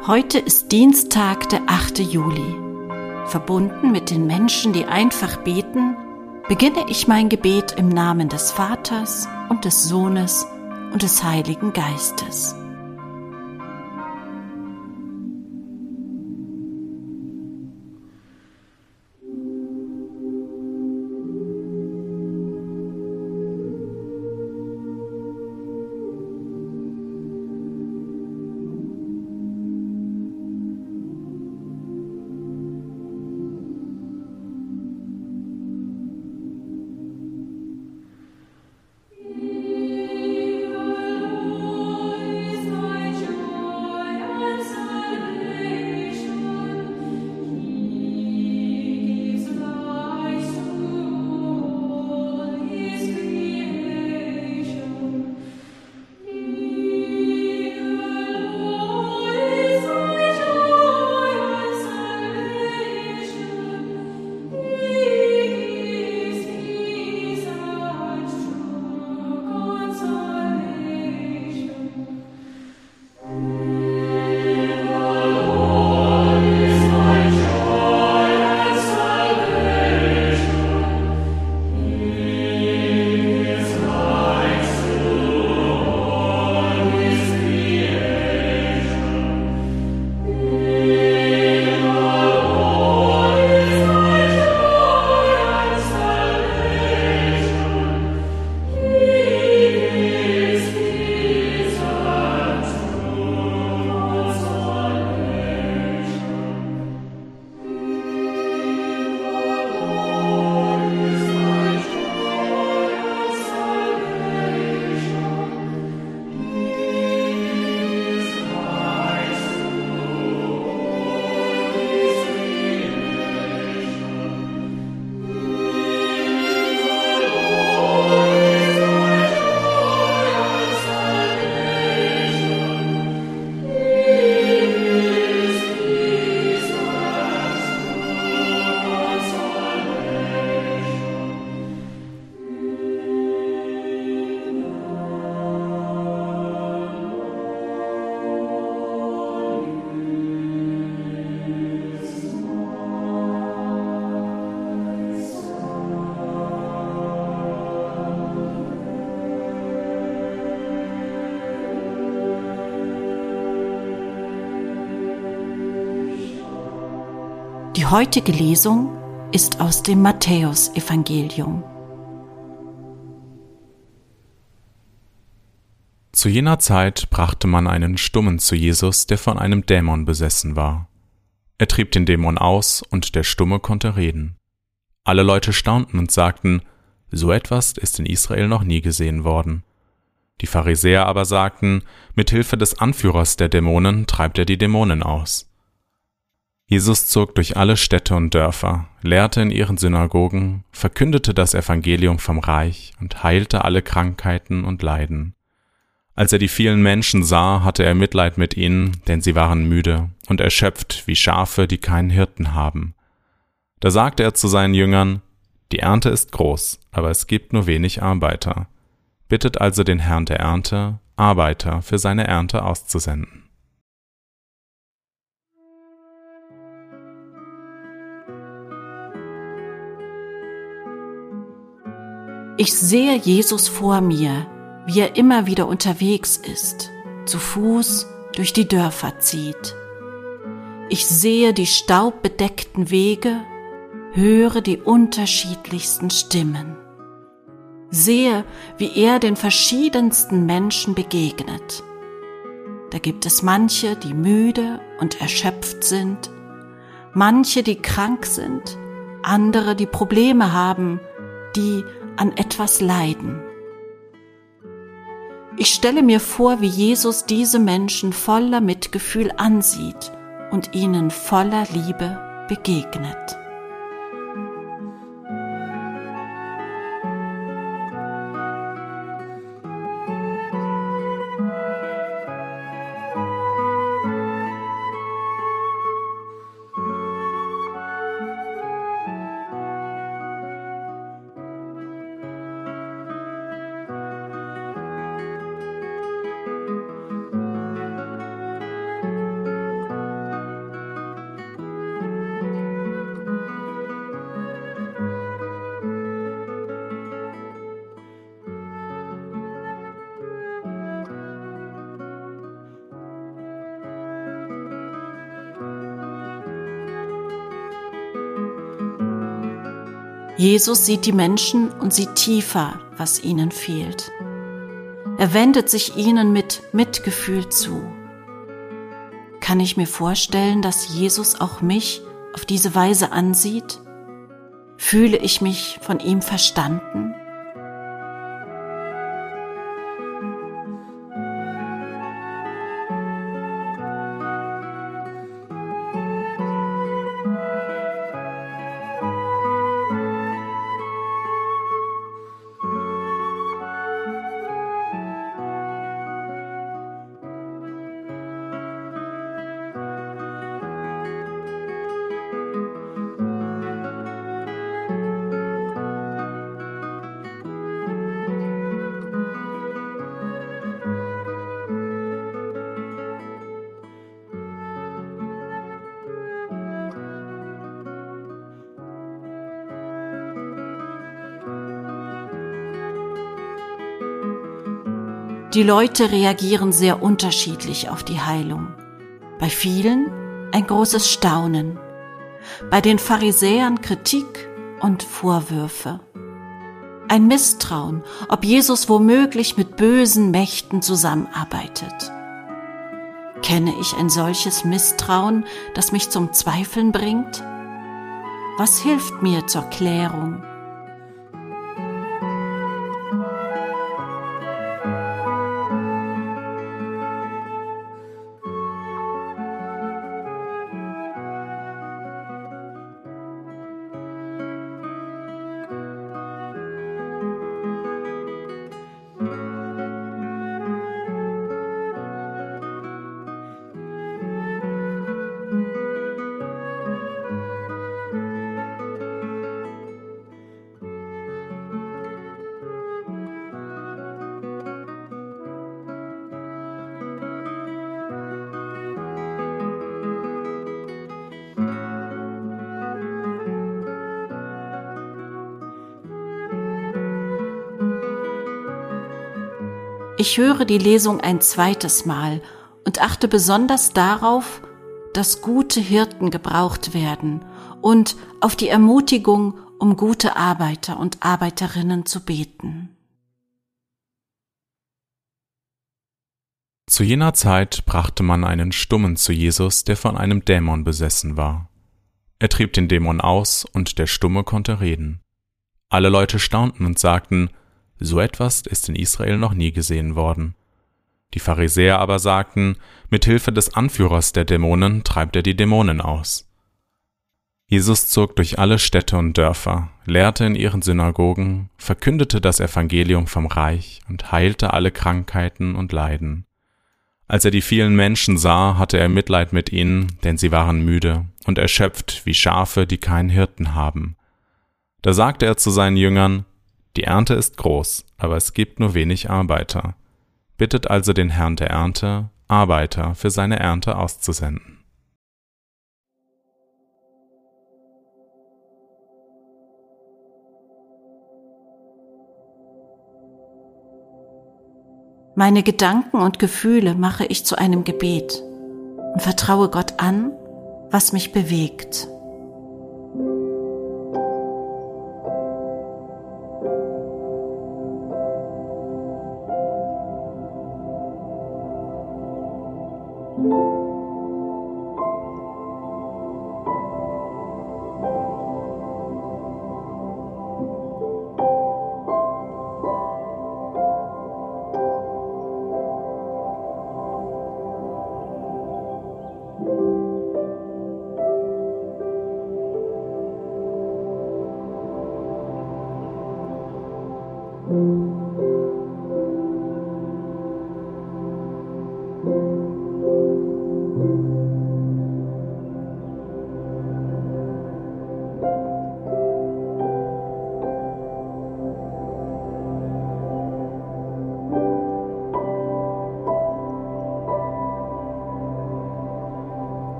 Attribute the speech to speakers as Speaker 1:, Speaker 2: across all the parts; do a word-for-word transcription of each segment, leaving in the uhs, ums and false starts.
Speaker 1: Heute ist Dienstag, der achte Juli. Verbunden mit den Menschen, die einfach beten, beginne ich mein Gebet im Namen des Vaters und des Sohnes und des Heiligen Geistes. Die heutige Lesung ist aus dem Matthäusevangelium.
Speaker 2: Zu jener Zeit brachte man einen Stummen zu Jesus, der von einem Dämon besessen war. Er trieb den Dämon aus, und der Stumme konnte reden. Alle Leute staunten und sagten, so etwas ist in Israel noch nie gesehen worden. Die Pharisäer aber sagten, mit Hilfe des Anführers der Dämonen treibt er die Dämonen aus. Jesus zog durch alle Städte und Dörfer, lehrte in ihren Synagogen, verkündete das Evangelium vom Reich und heilte alle Krankheiten und Leiden. Als er die vielen Menschen sah, hatte er Mitleid mit ihnen, denn sie waren müde und erschöpft wie Schafe, die keinen Hirten haben. Da sagte er zu seinen Jüngern, die Ernte ist groß, aber es gibt nur wenig Arbeiter. Bittet also den Herrn der Ernte, Arbeiter für seine Ernte auszusenden.
Speaker 1: Ich sehe Jesus vor mir, wie er immer wieder unterwegs ist, zu Fuß durch die Dörfer zieht. Ich sehe die staubbedeckten Wege, höre die unterschiedlichsten Stimmen. Sehe, wie er den verschiedensten Menschen begegnet. Da gibt es manche, die müde und erschöpft sind, manche, die krank sind, andere, die Probleme haben, die an etwas leiden. Ich stelle mir vor, wie Jesus diese Menschen voller Mitgefühl ansieht und ihnen voller Liebe begegnet. Jesus sieht die Menschen und sieht tiefer, was ihnen fehlt. Er wendet sich ihnen mit Mitgefühl zu. Kann ich mir vorstellen, dass Jesus auch mich auf diese Weise ansieht? Fühle ich mich von ihm verstanden? Die Leute reagieren sehr unterschiedlich auf die Heilung. Bei vielen ein großes Staunen, bei den Pharisäern Kritik und Vorwürfe. Ein Misstrauen, ob Jesus womöglich mit bösen Mächten zusammenarbeitet. Kenne ich ein solches Misstrauen, das mich zum Zweifeln bringt? Was hilft mir zur Klärung? Ich höre die Lesung ein zweites Mal und achte besonders darauf, dass gute Hirten gebraucht werden und auf die Ermutigung, um gute Arbeiter und Arbeiterinnen zu beten.
Speaker 2: Zu jener Zeit brachte man einen Stummen zu Jesus, der von einem Dämon besessen war. Er trieb den Dämon aus, und der Stumme konnte reden. Alle Leute staunten und sagten: So etwas ist in Israel noch nie gesehen worden. Die Pharisäer aber sagten: Mit Hilfe des Anführers der Dämonen treibt er die Dämonen aus. Jesus zog durch alle Städte und Dörfer, lehrte in ihren Synagogen, verkündete das Evangelium vom Reich und heilte alle Krankheiten und Leiden. Als er die vielen Menschen sah, hatte er Mitleid mit ihnen, denn sie waren müde und erschöpft wie Schafe, die keinen Hirten haben. Da sagte er zu seinen Jüngern: Die Ernte ist groß, aber es gibt nur wenig Arbeiter. Bittet also den Herrn der Ernte, Arbeiter für seine Ernte auszusenden.
Speaker 1: Meine Gedanken und Gefühle mache ich zu einem Gebet und vertraue Gott an, was mich bewegt.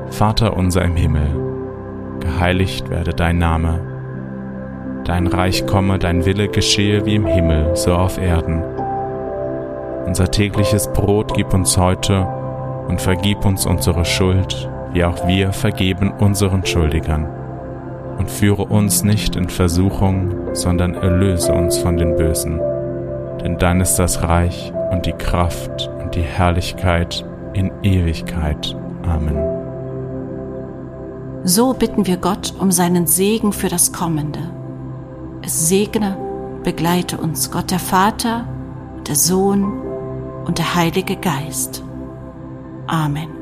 Speaker 2: Vater unser im Himmel, geheiligt werde dein Name. Dein Reich komme, dein Wille geschehe wie im Himmel, so auf Erden. Unser tägliches Brot gib uns heute und vergib uns unsere Schuld, wie auch wir vergeben unseren Schuldigern. Und führe uns nicht in Versuchung, sondern erlöse uns von den Bösen. Denn dein ist das Reich und die Kraft und die Herrlichkeit in Ewigkeit. Amen.
Speaker 1: So bitten wir Gott um seinen Segen für das Kommende. Es segne, begleite uns Gott der Vater, der Sohn und der Heilige Geist. Amen.